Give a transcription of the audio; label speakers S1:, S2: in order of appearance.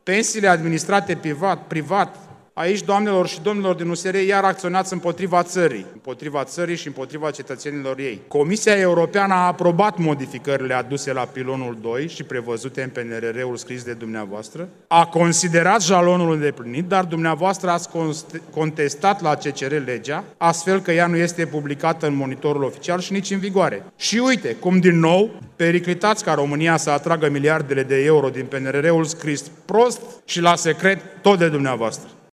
S1: pensiile administrate privat, aici, doamnelor și domnilor din USR, iar acționați împotriva țării și împotriva cetățenilor ei. Comisia Europeană a aprobat modificările aduse la pilonul 2 și prevăzute în PNRR-ul scris de dumneavoastră, a considerat jalonul îndeplinit, dar dumneavoastră ați contestat la CCR legea, astfel că ea nu este publicată în monitorul oficial și nici în vigoare. Și uite, cum din nou, periclitați ca România să atragă miliardele de euro din PNRR-ul scris prost și la secret tot de dumneavoastră.